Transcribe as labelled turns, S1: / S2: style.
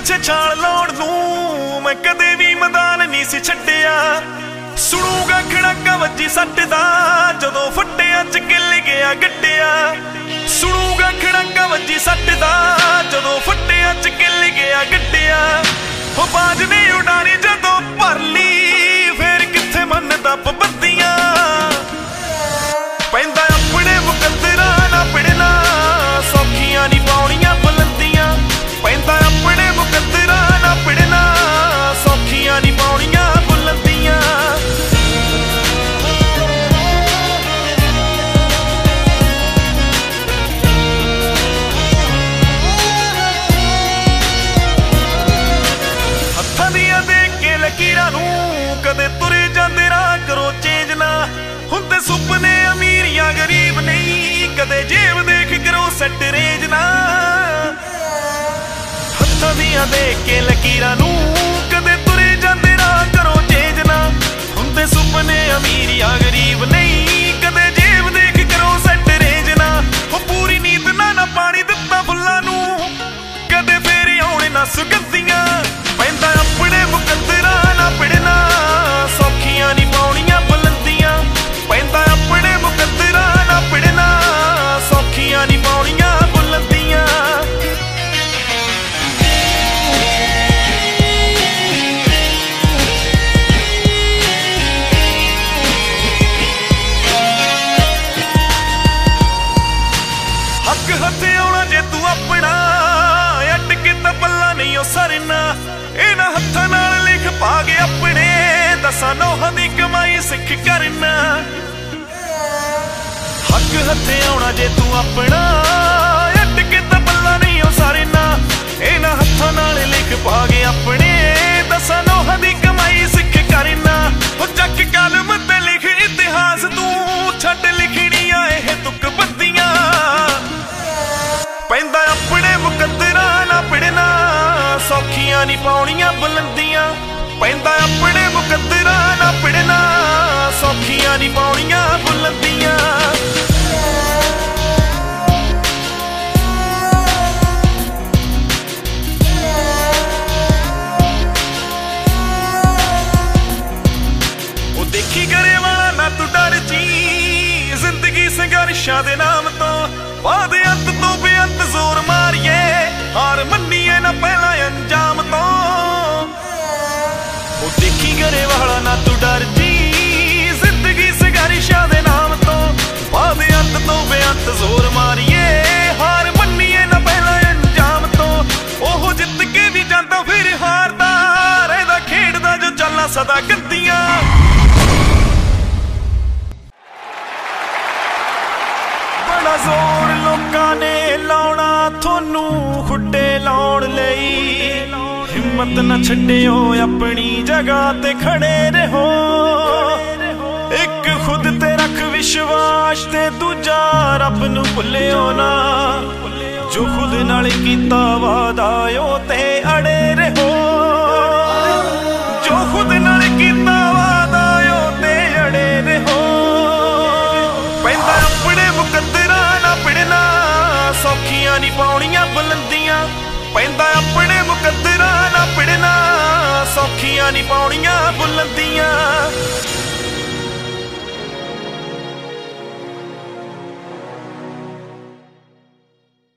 S1: ਪਿੱਛੇ ਛਾਲ ਲਾਉਣ ਨੂੰ ਮੈਂ ਕਦੇ ਵੀ ਮੈਦਾਨ ਨਹੀਂ ਸੀ ਛੱਡਿਆ। ਸੁਣੂਗਾ ਖੜਾਕਾ ਵੱਜੀ ਸੱਟ ਦਾ ਜਦੋਂ ਫੱਟਿਆਂ ਚ ਗਿੱਲ ਗਿਆ ਗੱਡਿਆ। ਸੁਣੂਗਾ ਖੜਾਕਾ ਵੱਜੀ ਸੱਟ ਦਾ ਜਦੋਂ ਫੱਟਿਆਂ ਚ ਗਿੱਲ ਗਿਆ ਗੱਡਿਆ। ਉਹ ਬਾਜ ਨੇ ਉਡਾਣੀ ਜਦੋਂ ਭਰ ਲਈ ਫੇਰ ਕਿੱਥੇ ਮੰਨਦਾ ਪਾਬੰਦੀਆਂ। ਪੈਂਦਾ ਆਪਣੇ ਮੁਕੱਦਰਾਂ ਨਾ ਪਿੜਨਾ ਸੌਖੀਆਂ ਨਹੀਂ ਪਾਉਣੀਆਂ ਬੁਲੰਦੀਆਂ। ਪੈਂਦਾ ਆਪਣੇ ਮੁਕੱਦਰਾਂ ਨਾ ਪਿੜਨਾ ਸੌਖੀਆਂ ਨਹੀਂ ਪਾਉਣੀਆਂ ਬੁਲੰਦੀਆਂ। ਹੱਥਾਂ ਦੀਆਂ ਦੇਖ ਕੇ ਲਕੀਰਾਂ ਨੂੰ ਕਦੇ ਤੁਰੇ ਜਾਂਦੇ ਰਾਹ ਕਰੋ ਚੇਂਜ ਨਾ। ਹੁੰਦੇ ਸੁਪਨੇ ਅਮੀਰ ਜਾਂ ਗਰੀਬ ਨਹੀਂ ਕਦੇ ਜੇਬ ਦੇਖ ਕਰੋ ਸੈੱਟ ਰੇਂਜ ਨਾ। ਹੱਥਾਂ ਦੀਆਂ ਦੇਖ ਕੇ ਲਕੀਰਾਂ ਨੂੰ ਕਦੇ ਤੁਰੇ ਜਾਂਦੇ ਰਾਹ ਕਰੋ ਚੇਂਜ ਨਾ। ਹੁੰਦੇ ਸੁਪਨੇ ਅਮੀਰ ਜਾਂ ਗਰੀਬ ਨਹੀਂ ਕਦੇ ਜੇਬ ਦੇਖ ਕਰੋ ਸੈੱਟ ਰੇਂਜ ਨਾ। ਉਹ ਪੂਰੀ ਨੀਂਦ ਨਾ ਪਾਣੀ ਦਿੱਤਾ ਫੁੱਲਾਂ ਨੂੰ ਕਦੇ ਫੇਰ ਆਉਣੇ ਨਾ ਸੁਗੰਧੀਆਂ। ਪੈਂਦਾ ਆਪਣੇ ਮੁਕੱਦਰਾਂ ਨਾ ਪਿੜਨਾ ਸੌਖੀਆਂ ਨਹੀਂ ਪਾਉਣੀਆਂ ਬੁਲੰਦੀਆਂ। ਪੈਂਦਾ ਆਪਣੇ ਮੁਕੱਦਰਾਂ ਨਾ ਪਿੜਨਾ ਸੌਖੀਆਂ ਨਹੀਂ ਪਾਉਣੀਆਂ ਬੁਲੰਦੀਆਂ। ਹੱਕ ਹੱਥੇ ਆਉਣਾ ਜੇ ਤੂੰ ਆਪਣਾ ਅੱਡ ਕੇ ਤਾਂ ਪੱਲਾ ਨਹੀਂ ਉਹ ਸਰਨਾ। ਇਹਨਾਂ ਹੱਥਾਂ ਨਾਲ ਲਿਖ ਪਾ ਕੇ ਆਪਣੇ ਦਸਾਂ ਨੌਹਾਂ ਦੀ ਕਮਾਈ ਸਿੱਖ ਕਰਨਾ। ਹੱਕ ਹੱਥੇ ਆਉਣਾ ਜੇ ਤੂੰ ਆਪਣਾ ਅੱਡ ਕੇ ਤਾਂ ਪੱਲਾ ਨਹੀਂ ਉਹ ਸਰਨਾ। ਇਹਨਾਂ ਹੱਥਾਂ ਨਾਲ ਲਿਖ ਪਾ ਕੇ ਆਪਣੇ ਦਸਾਂ ਨੌਹਾਂ ਦੀ ਕਮਾਈ ਸਿੱਖ ਕਰਨਾ। ਉਹ ਚੱਕ ਕਲਮ ਤੇ ਲਿਖ ਇਤਿਹਾਸ ਤੂੰ ਛੱਡ ਲਿਖਣੀਆਂ ਇਹ ਤੁਕ ਬੱਦੀਆਂ। ਪੈਂਦਾ ਆਪਣੇ ਮੁਕੱਦਰਾਂ ਨਾ ਪਿੜਨਾ ਸੌਖੀਆਂ ਨਹੀਂ ਪਾਉਣੀਆਂ ਬੁਲੰਦੀਆਂ। ਪੈਂਦਾ ਆਪਣੇ ਮੁਕੱਦਰਾਂ ਨਾ ਪਿੜਨਾ ਸੌਖੀਆਂ ਨਹੀਂ ਪਾਉਣੀਆਂ ਬੁਲੰਦੀਆਂ। ਉਹ ਦੇਖੀ ਕਰੇ ਵਾਲਾ ਨਾ ਤੂੰ ਡਰ ਜੀ ਜ਼ਿੰਦਗੀ ਸੰਘਰਸ਼ਾਂ ਦੇ ਨਾਮ ਤੋਂ। ਬਾਅਦ ਅੰਤ ਤੋਂ ਬੇਅੰਤ ਜ਼ੋਰ ਮਾਰੀਏ ਹਾਰ ਮੰਨੀਏ ਨਾ ਪਹਿਲਾਂ ਅੰਜਾਮ ਤੋਂ। ਉਹ ਦੇਖੀ ਕਰੇ ਵਾਲਾ ਨਾ ਤੂੰ ਡਰ ਜੀ ਜ਼ਿੰਦਗੀ ਸੰਘਰਸ਼ਾਂ ਦੇ ਨਾਮ ਤੋਂ। ਬਾਅਦ ਅੰਤ ਤੋਂ ਬੇਅੰਤ ਜ਼ੋਰ ਮਾਰੀਏ ਹਾਰ ਮੰਨੀਏ ਨਾ ਪਹਿਲਾਂ ਅੰਜਾਮ ਤੋਂ। ਉਹ ਜਿੱਤ ਕੇ ਵੀ ਜਾਂਦਾ ਫਿਰ ਹਾਰਦਾ ਰਹਿੰਦਾ ਖੇਡਦਾ ਜੋ ਚੱਲਾਂ ਸਦਾ ਗੱਦੀਆਂ। ਬੜਾ ਜ਼ੋਰ ਲੋਕਾਂ ਨੇ ਲਾਉਣਾ ਤੁਹਾਨੂੰ ਖੁੱਡੇ ਲਾਉਣ ਲਈ। ਹਿੰਮਤ ਨਾ ਛੱਡਿਓ ਆਪਣੀ ਜਗ੍ਹਾ ਤੇ ਖੜੇ ਰਹੋ। ਇੱਕ ਖੁਦ ਤੇ ਰੱਖ ਵਿਸ਼ਵਾਸ ਤੇ ਦੂਜਾ ਰੱਬ ਨੂੰ ਭੁੱਲਿਓ ਨਾ। ਜੋ ਖੁਦ ਨਾਲ ਕੀਤਾ ਵਾਦਾ ਉਹ ਤੇ ਅੜੇ ਰਹੋ। ਜੋ ਖੁਦ ਨਾਲ ਕੀਤਾ ਵਾਦਾ ਉਹ ਤੇ ਅੜੇ ਰਹੋ। ਪੈਂਦਾ ਆਪਣੇ ਮੁਕੱਦਰਾਂ ਨਾ ਪਿੜਨਾ ਸੌਖੀਆਂ ਨਹੀਂ ਪਾਉਣੀਆਂ ਬੁਲੰਦੀਆਂ। ਪੈਂਦਾ ਆਪਣੇ ਮੁਕੱਦਰਾਂ ਨਾ ਪਿੜਨਾ ਸੌਖੀਆਂ ਨਹੀਂ ਪਾਉਣੀਆਂ ਬੁਲੰਦੀਆਂ।